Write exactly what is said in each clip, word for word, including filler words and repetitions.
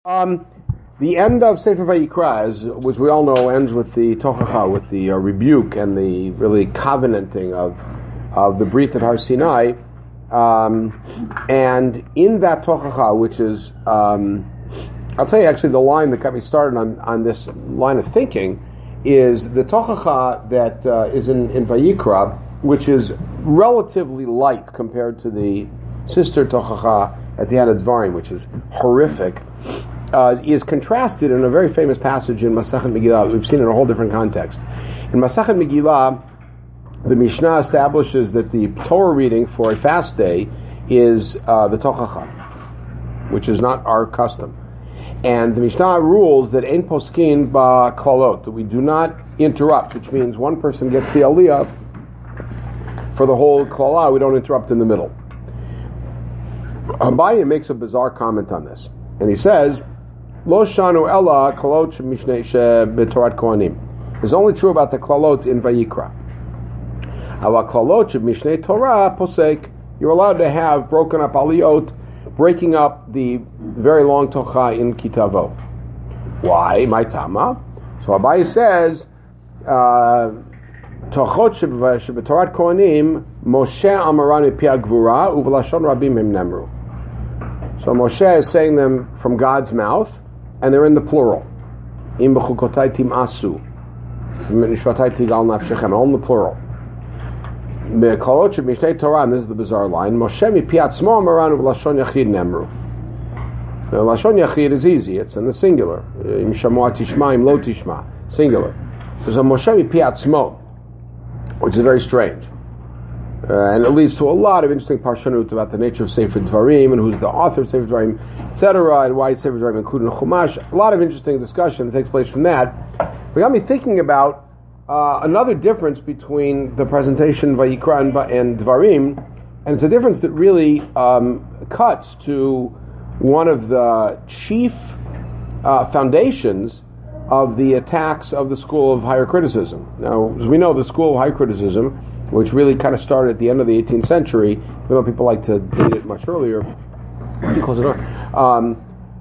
Um, the end of Sefer Vayikra, is, which we all know ends with the Tochacha, with the uh, rebuke and the really covenanting of of the Brit at Har Sinai. Um, and in that Tochacha, which is, um, I'll tell you actually the line that got me started on, on this line of thinking, is the Tochacha that uh, is in, in Vayikra, which is relatively light compared to the sister Tochacha at the end of Dvarim, which is horrific, uh, is contrasted in a very famous passage in Masachet Megillah. We've seen it in a whole different context. In Masachet Megillah, the Mishnah establishes that the Torah reading for a fast day is uh, the Tochacha, which is not our custom. And the Mishnah rules that ein poskin ba klalot, that we do not interrupt, which means one person gets the aliyah for the whole klala, we don't interrupt in the middle. Abaye makes a bizarre comment on this, and he says, "Lo shanu ella klalot shemishnei shebetorat kohanim." It's only true about the klalot in Vayikra. Ava klalot shemishnei Torah posek. You're allowed to have broken up aliyot, breaking up the very long tocha in Kitavo. Why? My tama. So Abaye says, uh, Tochot shebetorat kohanim Moshe amaran pi gvura uvelashon rabim im nemru. So Moshe is saying them from God's mouth, and they're in the plural. Im b'chukotai timasu, mishpatai tigal nafshechem, all in the plural. Be'kolot shemishnei Torah, and this is the bizarre line, Moshe mi pi atzmo amaran uvelashon yachid nemru. Now, lashon yachid is easy; it's in the singular. Im shamua tishma, im lo tishma, singular. There's a Moshe mi pi atzmo, which is very strange. Uh, and it leads to a lot of interesting parshanut about the nature of Sefer Dvarim and who's the author of Sefer Dvarim, et cetera, and why Sefer Dvarim included in Chumash. A lot of interesting discussion that takes place from that. It got me thinking about uh, another difference between the presentation Vayikra and, and Dvarim, and it's a difference that really um, cuts to one of the chief uh, foundations of the attacks of the school of higher criticism. Now, as we know, the school of higher criticism, which really kind of started at the end of the eighteenth century, even though people like to date it much earlier, close the door, um,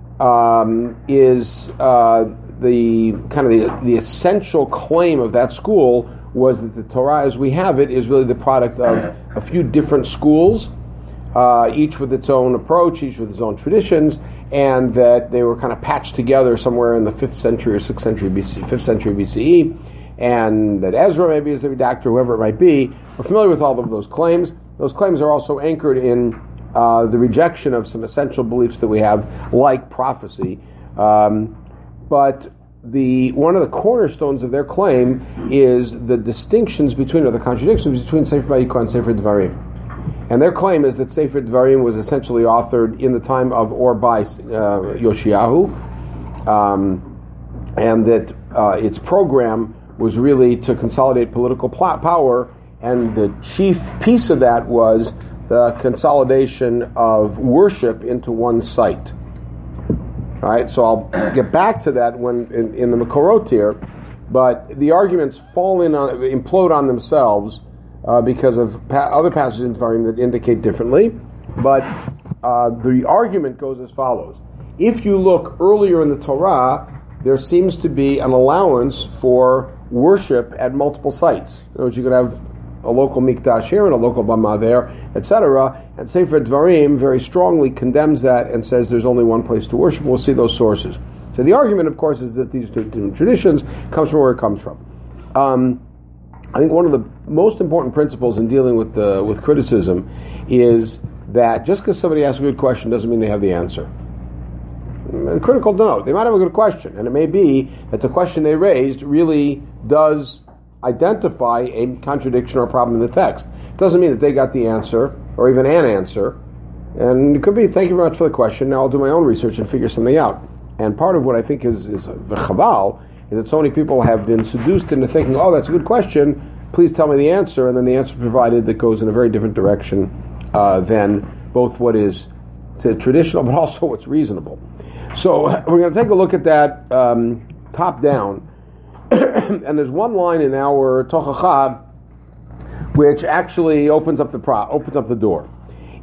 um, is uh, the kind of the, the essential claim of that school was that the Torah as we have it is really the product of a few different schools, uh, each with its own approach, each with its own traditions, and that they were kind of patched together somewhere in the fifth century or sixth century B C, fifth century B C E, and that Ezra maybe is the redactor, whoever it might be. We're familiar with all of those claims. Those claims are also anchored in uh, the rejection of some essential beliefs that we have, like prophecy. Um, but the one of the cornerstones of their claim is the distinctions between, or the contradictions between Sefer Vayikra and Sefer Dvarim. And their claim is that Sefer Dvarim was essentially authored in the time of or by uh, Yoshiyahu, um, and that uh, its program was really to consolidate political pl- power, and the chief piece of that was the consolidation of worship into one site. All right, so I'll get back to that when in, in the Makorot here, but the arguments fall in on, implode on themselves uh, because of pa- other passages in Dvarim that indicate differently. But uh, the argument goes as follows: if you look earlier in the Torah, there seems to be an allowance for worship at multiple sites. In other words, you could have a local mikdash here and a local bama there, et cetera. And Sefer Dvarim very strongly condemns that and says there's only one place to worship. We'll see those sources. So the argument, of course, is that these two, two traditions comes from where it comes from. Um, I think one of the most important principles in dealing with the with criticism is that just because somebody asks a good question doesn't mean they have the answer. And critical to know. They might have a good question, and it may be that the question they raised really does identify a contradiction or a problem in the text. It doesn't mean that they got the answer, or even an answer. And it could be, thank you very much for the question, now I'll do my own research and figure something out. And part of what I think is, is the chaval, is that so many people have been seduced into thinking, oh, that's a good question, please tell me the answer, and then the answer provided that goes in a very different direction uh, than both what is traditional, but also what's reasonable. So we're going to take a look at that um, top down, and there's one line in our Tochacha which actually opens up the pro- opens up the door.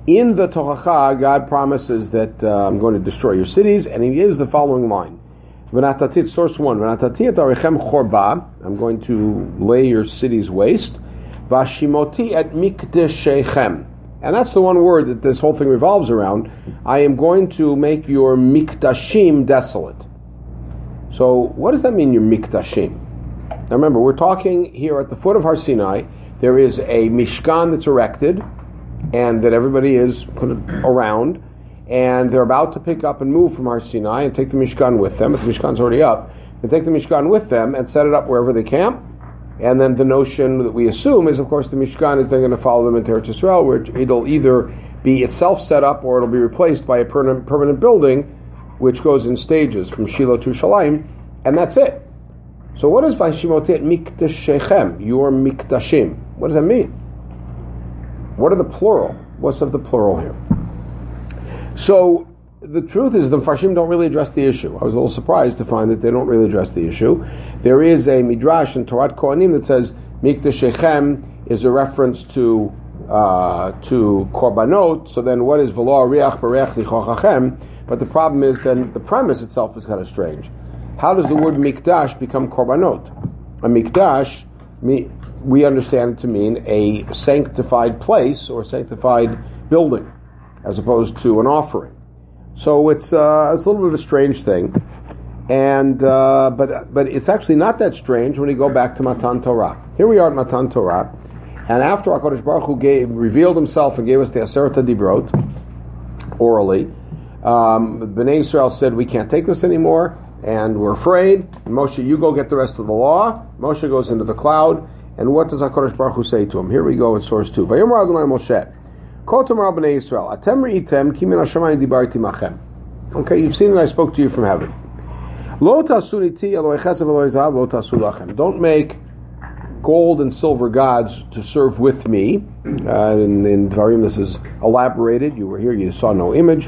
In the Tochacha, God promises that uh, I'm going to destroy your cities, and He gives the following line. V'natatit, source one, V'natatit arichem chorba, I'm going to lay your cities waste, V'ashimoti et mikdeshechem. And that's the one word that this whole thing revolves around. I am going to make your mikdashim desolate. So, what does that mean, your mikdashim? Now remember, we're talking here at the foot of Har Sinai. There is a Mishkan that's erected, and that everybody is put around, and they're about to pick up and move from Har Sinai and take the Mishkan with them. But the Mishkan's already up. They take the Mishkan with them and set it up wherever they camp. And then the notion that we assume is, of course, the Mishkan is then going to follow them into Eretz Yisrael, where it'll either be itself set up or it'll be replaced by a permanent, permanent building, which goes in stages from Shiloh to Shalim, and that's it. So what does Vayishimotet Mikdashechem, your Mikdashim? What does that mean? What are the plural? What's of the plural here? So the truth is the Mfarshim don't really address the issue. I was a little surprised to find that they don't really address the issue. There is a midrash in Torat Kohanim that says Mikdashechem is a reference to uh, to korbanot. So then, what is v'lo ariach b'reach lichochachem? But the problem is then the premise itself is kind of strange. How does the word mikdash become korbanot? A mikdash, we understand it to mean a sanctified place or sanctified building, as opposed to an offering. So it's uh, it's a little bit of a strange thing, and uh, but but it's actually not that strange when you go back to Matan Torah. Here we are at Matan Torah, and after HaKadosh Baruch Hu gave, revealed Himself and gave us the Aseret HaDibrot orally, um, Bnei Yisrael said we can't take this anymore, and we're afraid. And Moshe, you go get the rest of the law. Moshe goes into the cloud. And what does HaKadosh Baruch Hu say to him? Here we go at source two. Vayomer Adonai Moshe, Ko tomar b'nei Yisrael, Atem re'item ki min hashamayim dibarti machem. Okay, you've seen that I spoke to you from heaven. Lo tasu niti eloi chesed eloi zahav lo tasu lachem. Don't make gold and silver gods to serve with me. Uh, in, in Dvarim, this is elaborated. You were here, you saw no image.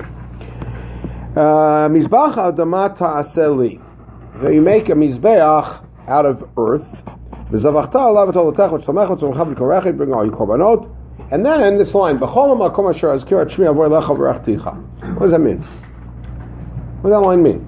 Mizbach adama ta'aseh li. You make a mizbeach out of earth. Bring all your korbanot, and then this line, what does that mean? What does that line mean?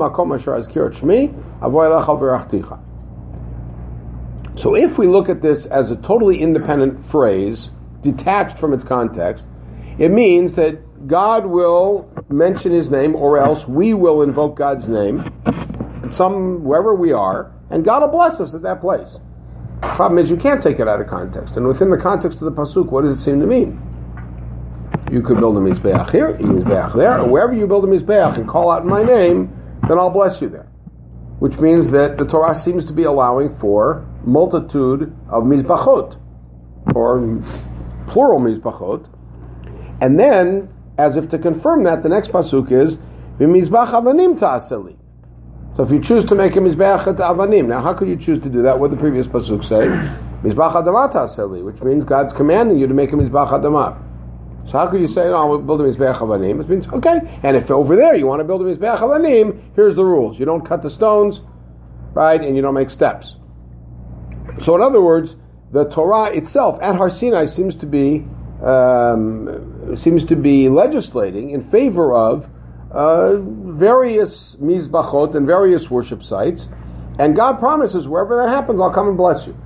So if we look at this as a totally independent phrase, detached from its context, it means that God will mention His name, or else we will invoke God's name, some wherever we are, and God will bless us at that place. The problem is you can't take it out of context. And within the context of the Pasuk, what does it seem to mean? You could build a Mizbeach here, a Mizbeach there, or wherever you build a Mizbeach and call out my name, then I'll bless you there. Which means that the Torah seems to be allowing for multitude of Mizbachot, or plural Mizbachot. And then, as if to confirm that, the next Pasuk is, V'mizbach avanim ta'aseh li. So if you choose to make a Mizbeach at Avanim, now how could you choose to do that? What did the previous Pasuk say? Mizbach Adamah ta'aseh li, which means God's commanding you to make a Mizbach Adamah. So how could you say, no, I'll build a Mizbeach Avanim? It means, okay, and if over there you want to build a Mizbeach Avanim, here's the rules. You don't cut the stones, right, and you don't make steps. So in other words, the Torah itself at Har Sinai seems to be um, seems to be legislating in favor of Uh, various mizbachot and various worship sites, and God promises wherever that happens, I'll come and bless you.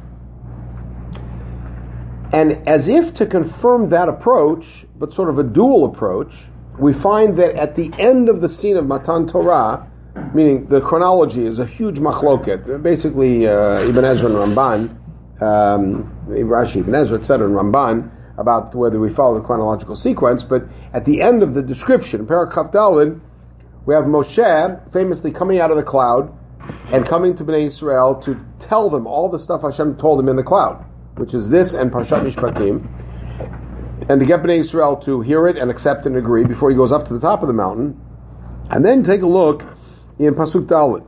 And as if to confirm that approach, but sort of a dual approach, we find that at the end of the scene of Matan Torah, meaning the chronology is a huge machloket, basically uh, Ibn Ezra and Ramban, um, Rashi, Ibn Ezra, et cetera, and Ramban, about whether we follow the chronological sequence, but at the end of the description, Perek Chaf Daled, we have Moshe famously coming out of the cloud and coming to Bnei Yisrael to tell them all the stuff Hashem told him in the cloud, which is this and Parshat Mishpatim, and to get Bnei Yisrael to hear it and accept and agree before he goes up to the top of the mountain. And then take a look in Pasuk Daled.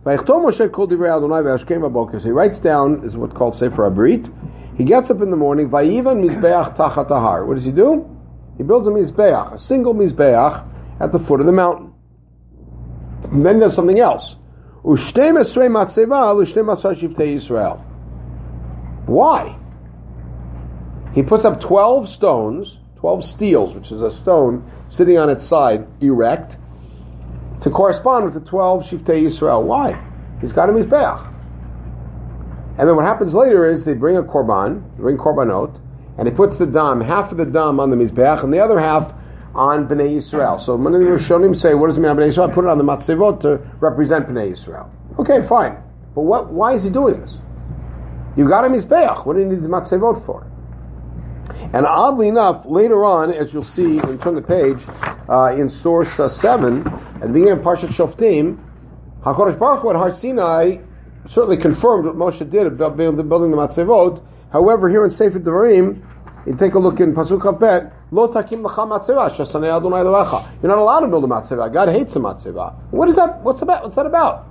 So he writes down, this is what's called Sefer HaBrit. He gets up in the morning, Vayivan Mizbeach Tachat Ahar. What does he do? He builds a Mizbeach, a single Mizbeach at the foot of the mountain. And then there's something else. Ushtem Esrei Matzeva L'Shtem Asar Shiftei Yisrael. Why? He puts up twelve stones, twelve steels, which is a stone sitting on its side, erect, to correspond with the twelve Shiftei Yisrael. Why? He's got a Mizbeach. And then what happens later is they bring a korban, they bring korbanot, and he puts the dam, half of the dam on the Mizbeach, and the other half on Bnei Yisrael. So many of the Rishonim say, what does it mean on Bnei Yisrael? Put it on the Matzevot to represent Bnei Yisrael. Okay, fine. But what? Why is he doing this? You got a Mizbeach. What do you need the Matzevot for? And oddly enough, later on, as you'll see when you turn the page, uh, in source uh, seven, at the beginning of Parshat Shoftim, HaKadosh Baruch Hu at Har Sinai certainly confirmed what Moshe did about building the Matzevot. However, here in Sefer Devarim, you take a look in Pasuk Chavbet, Lo takim lecha matzeva, shesanei Adonai Elohecha. You're not allowed to build a matzeva. God hates a matzeva. What is that? What's about? What's that about?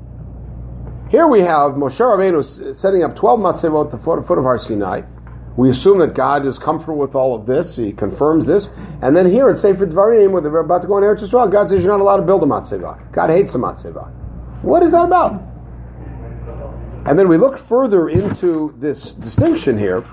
Here we have Moshe Rabbeinu setting up twelve matzevot at the foot, foot of Har Sinai. We assume that God is comfortable with all of this. He confirms this. And then here in Sefer Devarim, where they're about to go in Eretz Yisrael, God says you're not allowed to build a matzeva. God hates a matzeva. What is that about? And then we look further into this distinction here.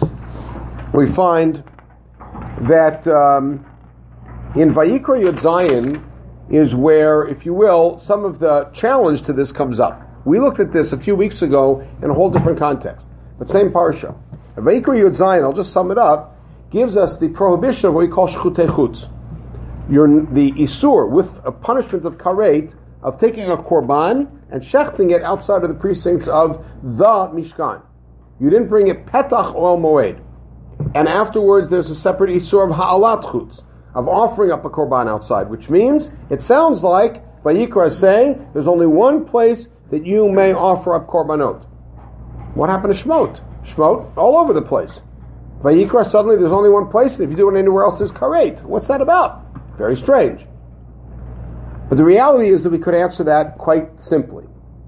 We find that um, in Vayikra Yud Zayin is where, if you will, some of the challenge to this comes up. We looked at this a few weeks ago in a whole different context, but same parsha. Vayikra Yud Zayin, I'll just sum it up, gives us the prohibition of what we call shchutei chutz. You're the isur, with a punishment of karet, of taking a korban and shechting it outside of the precincts of the Mishkan. You didn't bring it petach oil moed. And afterwards there's a separate isur of ha'alat chutz, of offering up a korban outside, which means, it sounds like, Vayikra is saying, there's only one place that you may offer up korbanot. What happened to Shmot? Shmot, all over the place. Vayikra, suddenly there's only one place, and if you do it anywhere else, there's karet. What's that about? Very strange. But the reality is that we could answer that quite simply.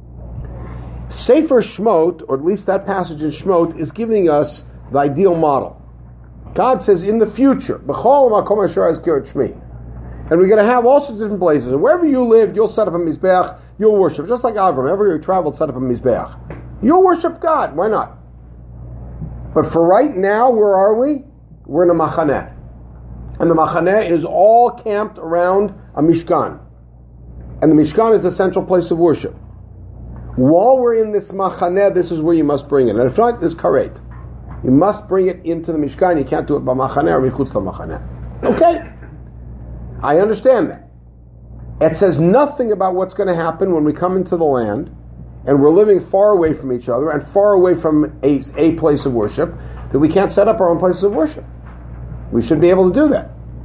Sefer Shmot, or at least that passage in Shmot, is giving us the ideal model. God says in the future, B'chol makom asher azkir shmi, and we're going to have all sorts of different places. And wherever you live, you'll set up a mizbeach, you'll worship. Just like Avram, wherever you traveled, set up a mizbeach. You'll worship God. Why not? But for right now, where are we? We're in a machaneh. And the machaneh is all camped around a mishkan. And the mishkan is the central place of worship. While we're in this machaneh, this is where you must bring it. And if not, there's karet. You must bring it into the Mishkan. You can't do it by machaneh or michutz machaneh. Okay, I understand that. It says nothing about what's going to happen when we come into the land and we're living far away from each other and far away from a, a place of worship, that we can't set up our own places of worship. We should be able to do that.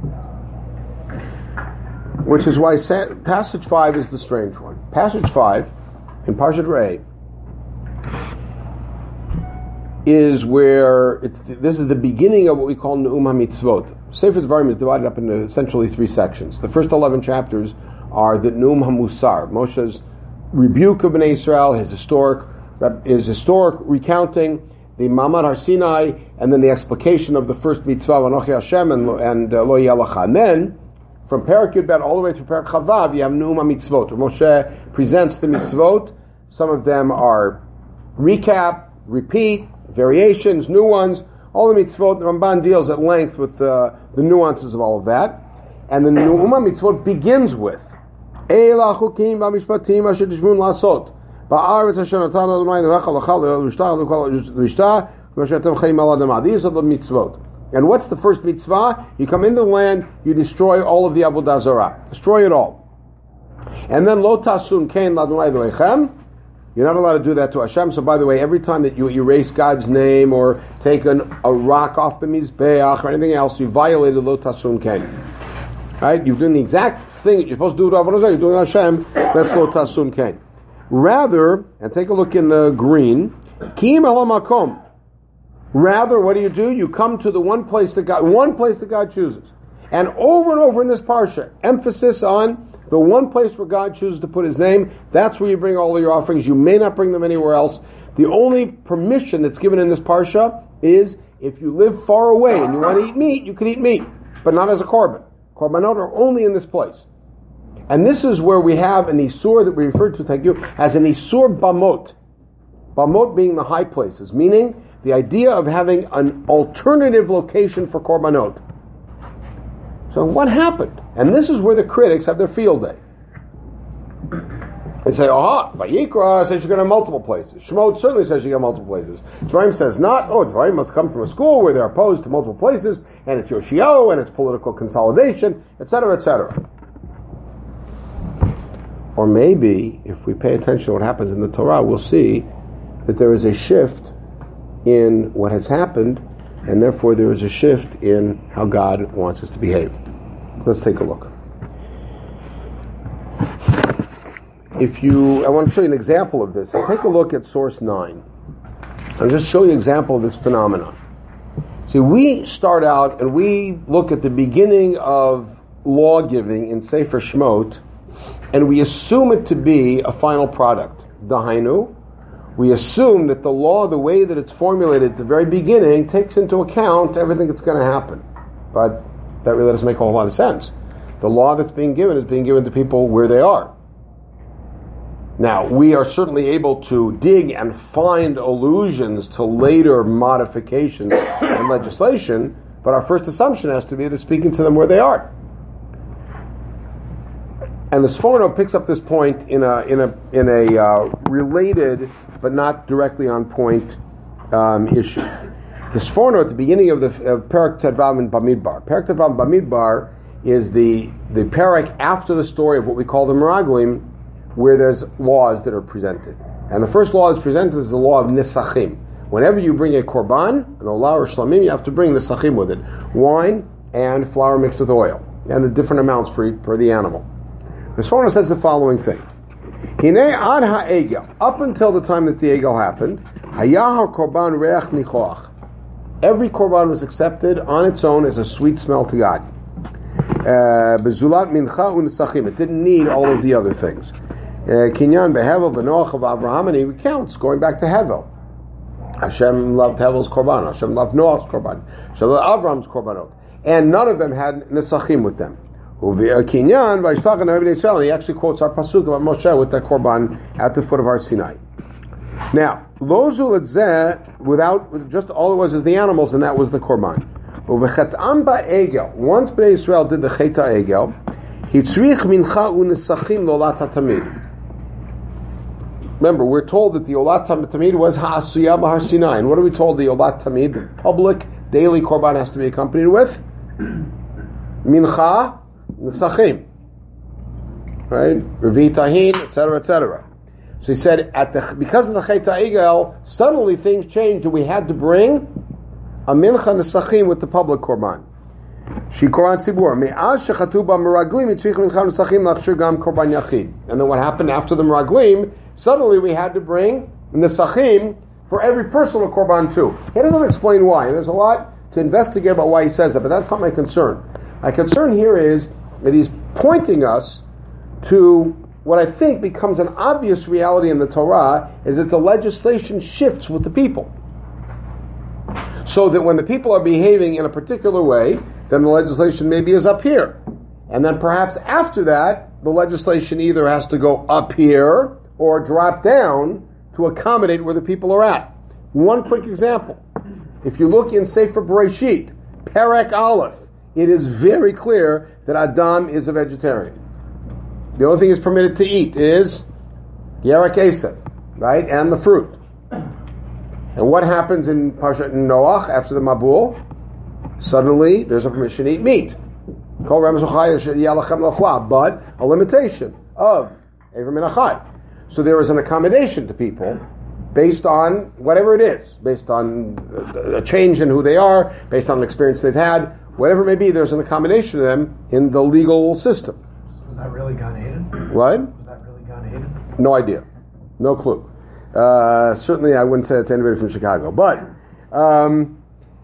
Which is why passage five is the strange one. Passage five in Parshat Re'eh is where it's, this is the beginning of what we call Ne'um HaMitzvot. Sefer Devarim is divided up into essentially three sections. The first eleven chapters are the Ne'um HaMusar, Moshe's rebuke of Bnei Israel, his historic, his historic recounting, the Ma'amad Har Sinai, and then the explication of the first mitzvah, Anochi Hashem, and, and uh, Lo Yeh Lecha. And then, from Perek Yud Bet all the way through Perek Chavav, you have Ne'um HaMitzvot, where Moshe presents the mitzvot. Some of them are recap, repeat, variations, new ones. All the mitzvot, the Ramban deals at length with uh, the nuances of all of that. And the Ne'um HaMitzvot begins with Eila chukim v'mishpatim asher tishmun la'asot ba'aretz asher natan Adonai Elohecha l'cha l'rishtah l'rishtah v'asher atem chayim al adamah. These are the mitzvot. And what's the first mitzvah? You come into the land, you destroy all of the avodah zarah. Destroy it all. And then lo tasun kein l'Adonai Elohechem. You're not allowed to do that to Hashem. So, by the way, every time that you erase God's name or take an, a rock off the Mizbeach or anything else, you violated Lo Tasun Ken. Right? You're doing the exact thing that you're supposed to do to Avodah Zarah. You're doing Hashem. That's Lo Tasun Ken. Rather, and take a look in the green, Kim Elamakom. Rather, what do you do? You come to the one place that God, one place that God chooses. And over and over in this parsha, emphasis on the one place where God chooses to put His name. That's where you bring all of your offerings. You may not bring them anywhere else. The only permission that's given in this parsha is if you live far away and you want to eat meat, you can eat meat, but not as a korban. Korbanot are only in this place. And this is where we have an isur that we refer to, thank you, as an isur bamot. Bamot being the high places, meaning the idea of having an alternative location for korbanot. So what happened? And this is where the critics have their field day. They say, aha, Vayikra says you're going to multiple places. Shemot certainly says you get multiple places. Dvarim says not. Oh, Dvarim must come from a school where they're opposed to multiple places, and it's Yoshio, and it's political consolidation, et cetera, et cetera. Or maybe, if we pay attention to what happens in the Torah, we'll see that there is a shift in what has happened, and therefore there is a shift in how God wants us to behave. So let's take a look. If you, I want to show you an example of this. Take a look at source nine. I'll just show you an example of this phenomenon. See, we start out and we look at the beginning of law giving in Sefer Shemot, and we assume it to be a final product. Dahainu, we assume that the law, the way that it's formulated at the very beginning, takes into account everything that's going to happen. But that really doesn't make a whole lot of sense. The law that's being given is being given to people where they are. Now, we are certainly able to dig and find allusions to later modifications in legislation, but our first assumption has to be that speaking to them where they are. And the Sforno picks up this point in a in a in a uh, related but not directly on point um, issue. The Sforno at the beginning of the of Perek Tedvav in Bamidbar. Perek Tedvav in Bamidbar is the the Perek after the story of what we call the Meraglim, where there's laws that are presented. And the first law that's presented is the law of Nisachim. Whenever you bring a korban, an olah or shlamim, you have to bring Nisachim with it. Wine and flour mixed with oil. And the different amounts for, for the animal. The Sforno says the following thing. Hine ad ha'egel, up until the time that the egel happened, hayah korban reach nichoach. Every korban was accepted on its own as a sweet smell to God. Bezulat mincha u'nisachim. It didn't need all of the other things. Kinyan behevel b'noach of Abraham, and he recounts going back to Hevel. Hashem loved Hevel's korban. Hashem loved Noach's korban. Hashem loved Abraham's korbanot, and none of them had nisachim with them. Kinyan v'yishpach and every Israel. He actually quotes our pasuk about Moshe with that korban at the foot of Har Sinai. Now, lozu letzeh, without just all it was is the animals, and that was the korban. Uvechet'am ba'egel. Once Bnei Israel did the cheta egel, hitzrich mincha u'nisachim lolat hatamid. Remember, we're told that the Olat Tamid was Ha'asuyah B'Har Sinai. And what are we told the Olat Tamid, the public daily korban, has to be accompanied with? Mincha, Nesachim. Right? Revi Tahin, et cetera, et cetera. So he said, at the, because of the Chet HaEgel, suddenly things changed and we had to bring a Mincha Nesachim with the public korban. Shikoran Tzibur. Me'az shechatu b'meraglim yitzrich mincha nesachim lachshir gam korban yachid. And then what happened after the meraglim? Suddenly we had to bring nesachim for every personal korban too. He doesn't explain why. There's a lot to investigate about why he says that, but that's not my concern. My concern here is that he's pointing us to what I think becomes an obvious reality in the Torah, is that the legislation shifts with the people. So that when the people are behaving in a particular way, then the legislation maybe is up here. And then perhaps after that, the legislation either has to go up here or drop down to accommodate where the people are at. One quick example. If you look in Sefer Bereshit, Perek Aleph, it is very clear that Adam is a vegetarian. The only thing he's permitted to eat is Yerek Esav, right? And the fruit. And what happens in Parshat Noach after the Mabul? Suddenly, there's a permission to eat meat. But a limitation of Ever Min HaChai. So there is an accommodation to people based on whatever it is, based on a change in who they are, based on an experience they've had, whatever it may be, there's an accommodation to them in the legal system. Was that really Gan Eden? What? Was that really Gan Eden? No idea. No clue. Uh, certainly I wouldn't say it to anybody from Chicago. But, um,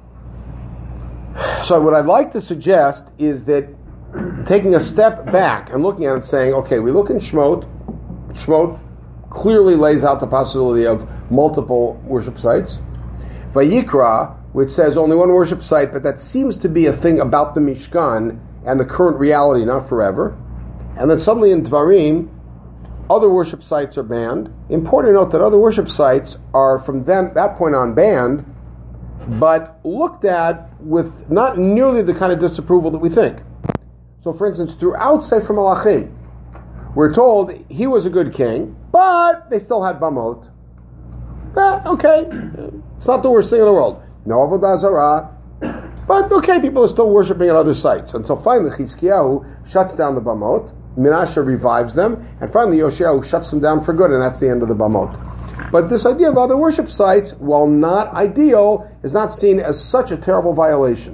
so what I'd like to suggest is that taking a step back and looking at it saying, okay, we look in Shemot. Shemot clearly lays out the possibility of multiple worship sites. Vayikra, which says only one worship site, but that seems to be a thing about the Mishkan and the current reality, not forever. And then suddenly in Dvarim, other worship sites are banned. Important to note that other worship sites are from them, that point on banned, but looked at with not nearly the kind of disapproval that we think. So, for instance, throughout Sefer Malachim, we're told he was a good king, but they still had bamot. Eh, okay, it's not the worst thing in the world. No avodah zarah, but okay, people are still worshiping at other sites. Until finally Chizkiyahu shuts down the bamot, Menashe revives them, and finally Yoshiyahu shuts them down for good, and that's the end of the bamot. But this idea of other worship sites, while not ideal, is not seen as such a terrible violation.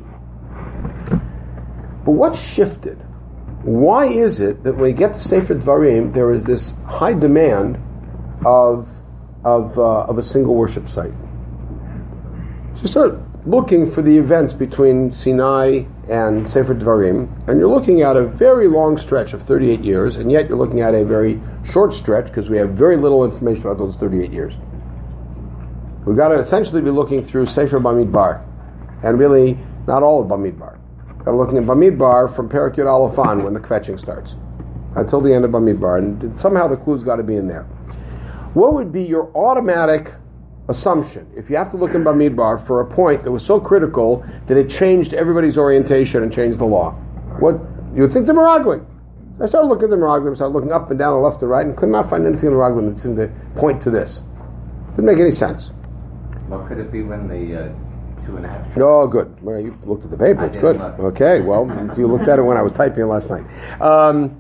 But what shifted? Why is it that when you get to Sefer Dvarim, there is this high demand of of uh, of a single worship site? So you start looking for the events between Sinai and Sefer Dvarim, and you're looking at a very long stretch of thirty-eight years, and yet you're looking at a very short stretch because we have very little information about those thirty-eight years. We've got to essentially be looking through Sefer Bamidbar, and really not all of Bamidbar. We're looking at Bamidbar from Perek Yud Aleph on when the kvetching starts, until the end of Bamidbar, and somehow the clue's got to be in there. What would be your automatic assumption if you have to look in Bamidbar for a point that was so critical that it changed everybody's orientation and changed the law? What you would think the Meraglim. So I started looking at the Meraglim, started looking up and down and left and right, and could not find anything in the Meraglim that seemed to point to this. Didn't make any sense. What could it be when the uh, two and a half? Oh, good. Well, you looked at the paper. I It's did good. look. Okay. Well, you looked at it when I was typing it last night. Um,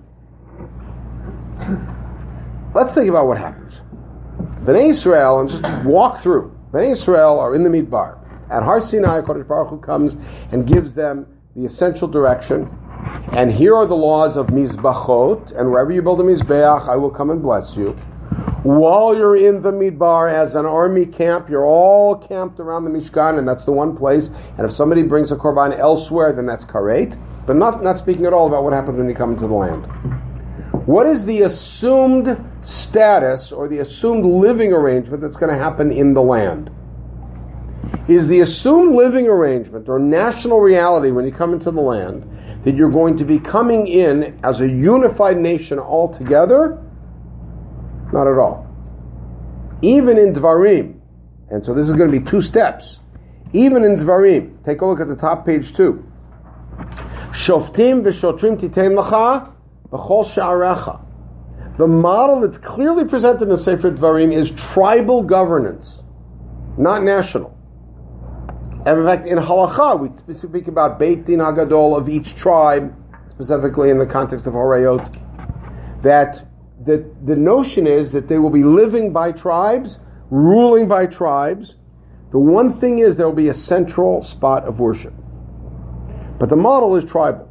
let's think about what happens. Bnei Yisrael, and just walk through. Bnei Yisrael are in the Midbar. At Har Sinai, Kodesh Baruch Hu comes and gives them the essential direction. And here are the laws of Mizbachot, and wherever you build a Mizbeach, I will come and bless you. While you're in the Midbar as an army camp, you're all camped around the Mishkan, and that's the one place. And if somebody brings a korban elsewhere, then that's karet. But not, not speaking at all about what happens when you come into the land. What is the assumed status or the assumed living arrangement that's going to happen in the land? Is the assumed living arrangement or national reality when you come into the land that you're going to be coming in as a unified nation altogether? Not at all. Even in Dvarim, and so this is going to be two steps. Even in Dvarim, take a look at the top page two. Shoftim v'shotrim titein lacha b'chol sha'arecha. The model that's clearly presented in Sefer Dvarim is tribal governance, not national. And in fact, in Halacha, we speak about Beit Din HaGadol of each tribe, specifically in the context of Horayot, that the, the notion is that they will be living by tribes, ruling by tribes. The one thing is there will be a central spot of worship. But the model is tribal.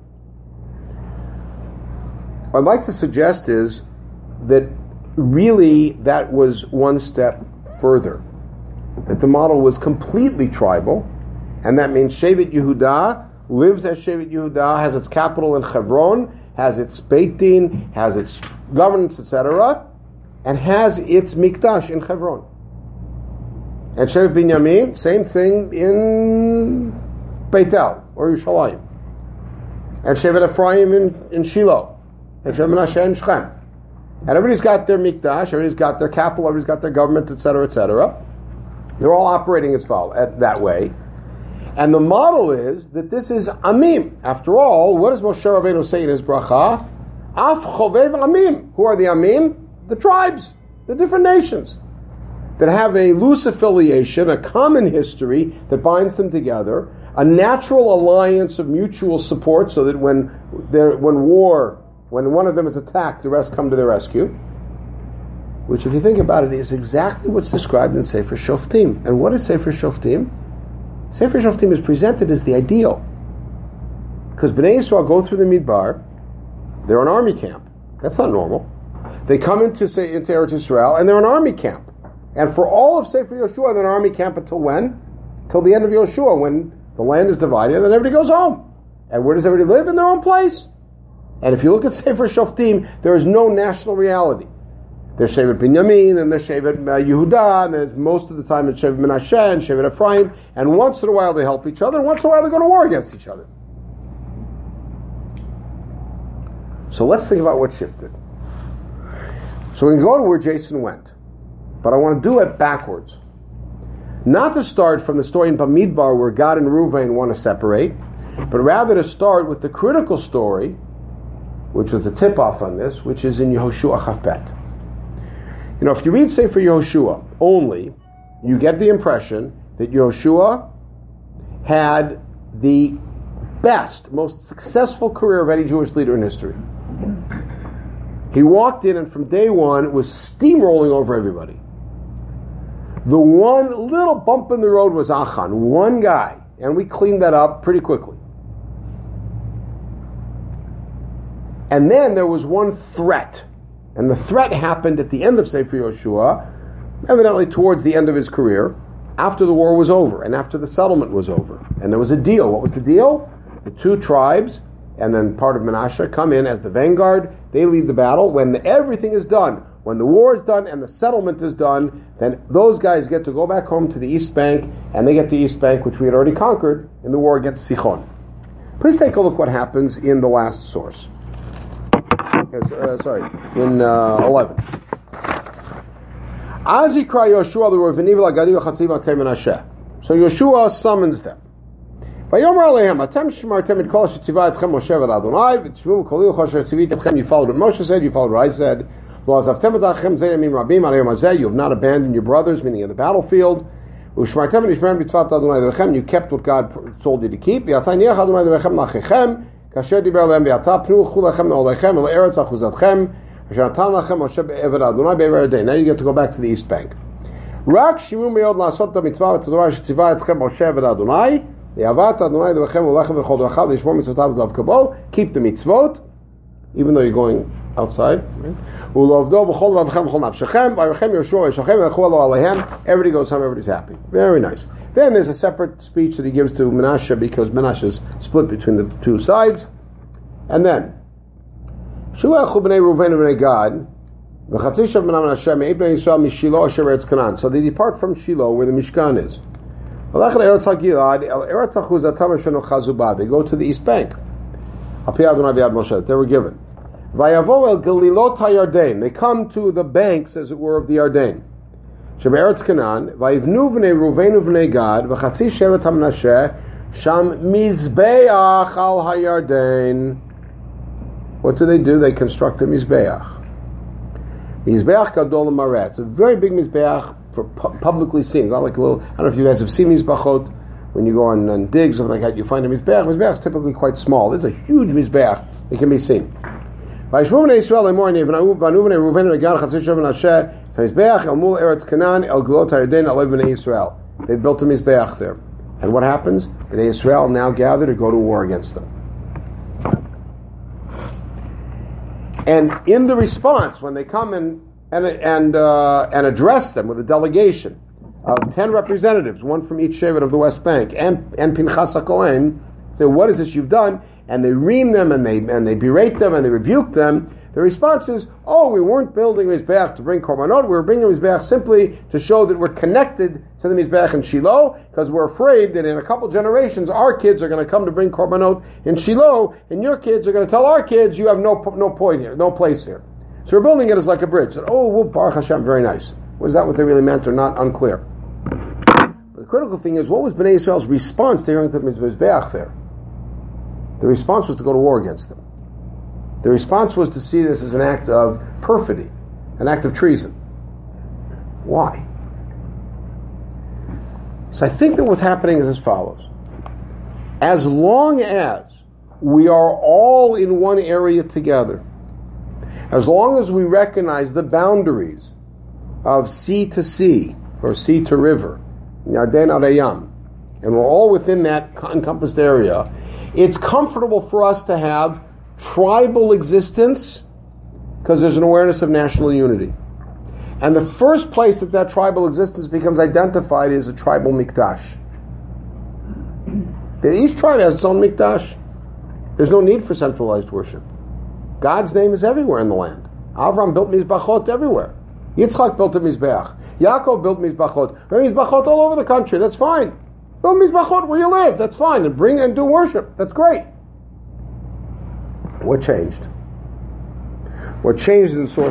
What I'd like to suggest is that really that was one step further. That the model was completely tribal, and that means Shevet Yehuda lives as Shevet Yehuda, has its capital in Hebron, has its Beit Din, has its governance, et cetera, and has its Mikdash in Hebron. And Shevet Binyamin, same thing in Beitel or Yerushalayim. And Shevet Ephraim in, in Shiloh. And Shevet Menashe in Shechem. And everybody's got their Mikdash, everybody's got their capital, everybody's got their government, et cetera, et cetera. They're all operating as follow, at, that way. And the model is that this is Amim. After all, what does Moshe Rabbeinu say in his bracha? Af chovev Amim. Who are the Amim? The tribes, the different nations that have a loose affiliation, a common history that binds them together, a natural alliance of mutual support so that when there, when war, when one of them is attacked, the rest come to their rescue. Which, if you think about it, is exactly what's described in Sefer Shoftim. And what is Sefer Shoftim? Sefer Shoftim is presented as the ideal. Because Bnei Yisrael go through the Midbar, they're an army camp. That's not normal. They come into, say, into Eretz Yisrael, and they're an army camp. And for all of Sefer Yoshua, they're an army camp until when? Till the end of Yoshua, when the land is divided, and then everybody goes home. And where does everybody live? In their own place. And if you look at Sefer Shoftim, there is no national reality. There's Shevet Binyamin, and there's Shevet Yehuda, and there's most of the time it's Shevet Menashe and Shevet Ephraim, and once in a while they help each other, and once in a while they go to war against each other. So let's think about what shifted. So we can go to where Jason went, but I want to do it backwards. Not to start from the story in Bamidbar where God and Reuven want to separate, but rather to start with the critical story which was the tip-off on this, which is in Yehoshua Chafbet. You know, if you read Sefer Yehoshua only, you get the impression that Yehoshua had the best, most successful career of any Jewish leader in history. He walked in and from day one was steamrolling over everybody. The one little bump in the road was Achan, one guy, and we cleaned that up pretty quickly. And then there was one threat, and the threat happened at the end of Sefer Yehoshua, evidently towards the end of his career, after the war was over and after the settlement was over. And there was a deal. What was the deal? The two tribes and then part of Menashe come in as the vanguard. They lead the battle. When the, everything is done, when the war is done and the settlement is done, then those guys get to go back home to the East Bank, and they get the East Bank, which we had already conquered in the war against Sichon. Please take a look what happens in the last source. Uh, sorry, in uh, eleven. So Yoshua summons them. You followed what Moshe said, you followed what I said. You have not abandoned your brothers, meaning in the battlefield. You kept what God told you to keep. Now you get to go back to the East Bank. Keep the mitzvot, even though you're going outside. Everybody goes home, everybody's happy. Very nice. Then there's a separate speech that he gives to Menashe, because Menashe is split between the two sides. And then so they depart from Shiloh, where the Mishkan is. They go to the East Bank. They were given. They come to the banks, as it were, of the Yarden. What do they do? They construct a Mizbeach. Mizbeach Gadol Marat. It's a very big Mizbeach for pu- publicly seen. It's not like a little, I don't know if you guys have seen Mizbachot. When you go on, on digs, something like that, you find a Mizbeach. Mizbeach is typically quite small. It's a huge Mizbeach. It can be seen. They built a Mizbeach there. And what happens? Bnei Yisrael now gather to go to war against them. And in the response, when they come and and and, uh, and address them with a delegation of ten representatives, one from each shevet of the West Bank, and and Pinchas HaKohen, say, "What is this you've done?" And they ream them and they and they berate them and they rebuke them. The response is, "Oh, we weren't building Mizbeach to bring korbanot. We were bringing Mizbeach simply to show that we're connected to the Mizbeach in Shiloh, because we're afraid that in a couple generations our kids are going to come to bring korbanot in Shiloh, and your kids are going to tell our kids you have no no point here, no place here. So we're building it as like a bridge." And, oh, well, Baruch Hashem, very nice. Was that what they really meant or not? Unclear. But the critical thing is, what was Bnei Yisrael's response to hearing the Mizbeach there? The response was to go to war against them. The response was to see this as an act of perfidy, an act of treason. Why? So I think that what's happening is as follows. As long as we are all in one area together, as long as we recognize the boundaries of sea to sea, or sea to river, Yarden Arayam, and we're all within that encompassed area, it's comfortable for us to have tribal existence, because there's an awareness of national unity. And the first place that that tribal existence becomes identified is a tribal mikdash. Each tribe has its own mikdash. There's no need for centralized worship. God's name is everywhere in the land. Avram built mizbachot everywhere. Yitzchak built a mizbeach. Yaakov built mizbachot. There are mizbachot all over the country. That's fine. Build mizbachot where you live. That's fine. And bring and do worship. That's great. What changed? What changed in the source?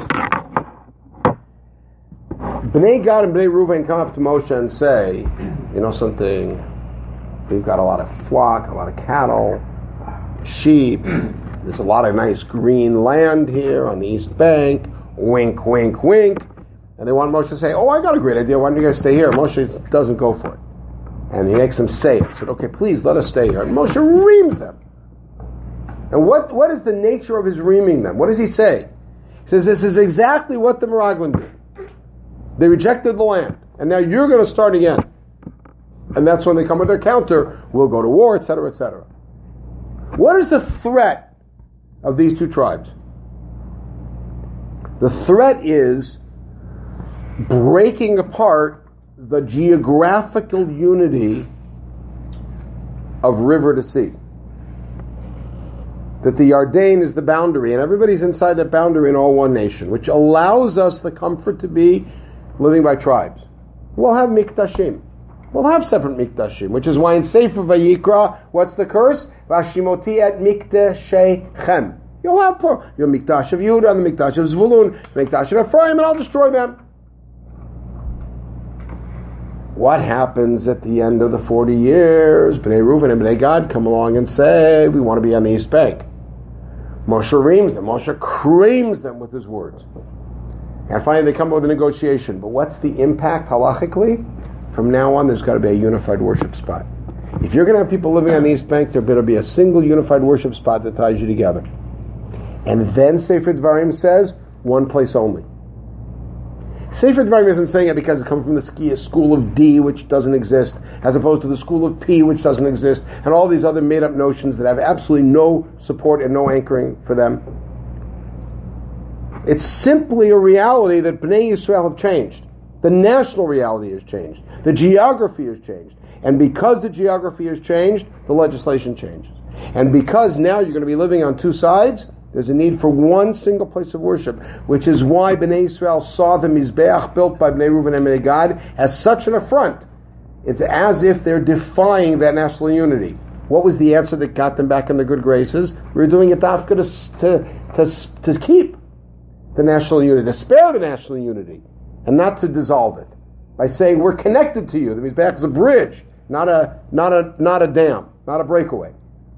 Bnei Gad and Bnei Reuven come up to Moshe and say, you know something, we've got a lot of flock, a lot of cattle, sheep, There's a lot of nice green land here on the East Bank. Wink, wink, wink. And they want Moshe to say, oh, I got a great idea. Why don't you guys stay here? Moshe doesn't go for it. And he makes them say it. He said, okay, please let us stay here. And Moshe reams them. And what, what is the nature of his reaming them? What does he say? He says, this is exactly what the Meraglim did. They rejected the land. And now you're going to start again. And that's when they come with their counter. We'll go to war, et cetera, et cetera. What is the threat of these two tribes? The threat is breaking apart the geographical unity of river to sea. That the Yarden is the boundary, and everybody's inside that boundary in all one nation, which allows us the comfort to be living by tribes. We'll have Miktashim. We'll have separate Miktashim, which is why in Sefer Vayikra, what's the curse? Vashimoti et Miktashechem. You'll have plural. You'll Mikdash of Yehuda and the Mikdash of Zvulun, Mikdash of Ephraim, and I'll destroy them. What happens at the end of the forty years? Bnei Reuven and Bnei Gad come along and say, we want to be on the East Bank. Moshe reams them. Moshe creams them with his words. And finally they come up with a negotiation. But what's the impact halachically? From now on, there's got to be a unified worship spot. If you're going to have people living on the East Bank, there better be a single unified worship spot that ties you together. And then Sefer Dvarim says, one place only. Sefer Dvarim isn't saying it because it comes from the school of D, which doesn't exist, as opposed to the school of P, which doesn't exist, and all these other made-up notions that have absolutely no support and no anchoring for them. It's simply a reality that Bnei Yisrael have changed. The national reality has changed. The geography has changed. And because the geography has changed, the legislation changes. And because now you're going to be living on two sides, there's a need for one single place of worship, which is why Bnei Yisrael saw the Mizbeach built by Bnei Reuven and Bnei Gad as such an affront. It's as if they're defying that national unity. What was the answer that got them back in the good graces? We were doing it dafka to, to, to, to keep the national unity, to spare the national unity, and not to dissolve it. By saying, we're connected to you. The Mizbeach is a bridge, not a, not a, not a dam, not a breakaway.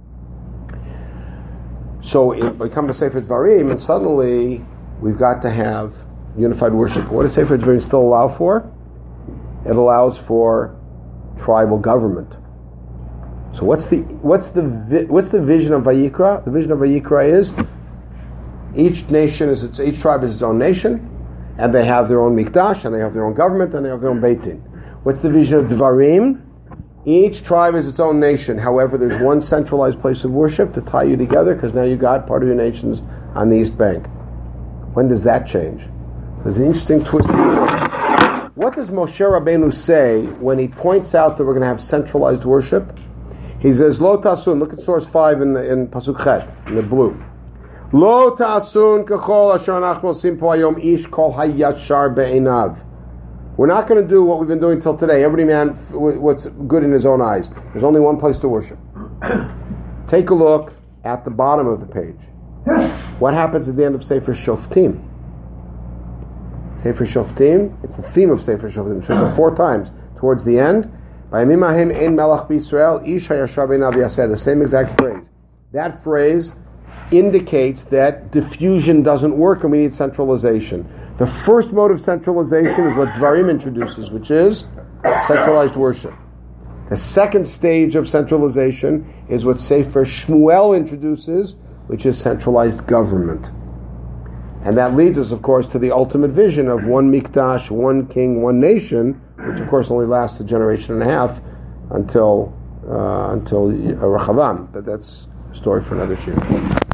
So it, we come to Sefer Dvarim, and suddenly we've got to have unified worship. What does Sefer Dvarim still allow for? It allows for tribal government. So what's the what's the vi- what's the vision of Vayikra? The vision of Vayikra is each nation is its, each tribe is its own nation, and they have their own mikdash, and they have their own government, and they have their own beit din. What's the vision of Dvarim? Each tribe is its own nation. However, there's one centralized place of worship to tie you together, because now you got part of your nations on the East Bank. When does that change? There's an interesting twist. What does Moshe Rabbeinu say when he points out that we're going to have centralized worship? He says, Lo ta'asun, look at source five in, the, in Pasuk Chet, in the blue. Lo ta'asun kechol asher anachnu osim po hayom ish kol hayashar be'einav. We're not going to do what we've been doing till today. Every man, what's good in his own eyes. There's only one place to worship. Take a look at the bottom of the page. What happens at the end of Sefer Shoftim? Sefer Shoftim, it's the theme of Sefer Shoftim. It shows up four times towards the end. Bayamim ahim ein melach b'Yisrael, ish hayashar be'einav yaseh. The same exact phrase. That phrase indicates that diffusion doesn't work and we need centralization. The first mode of centralization is what Dvarim introduces, which is centralized worship. The second stage of centralization is what Sefer Shmuel introduces, which is centralized government. And that leads us, of course, to the ultimate vision of one mikdash, one king, one nation, which of course only lasts a generation and a half until uh, until Rechavam. But that's a story for another year.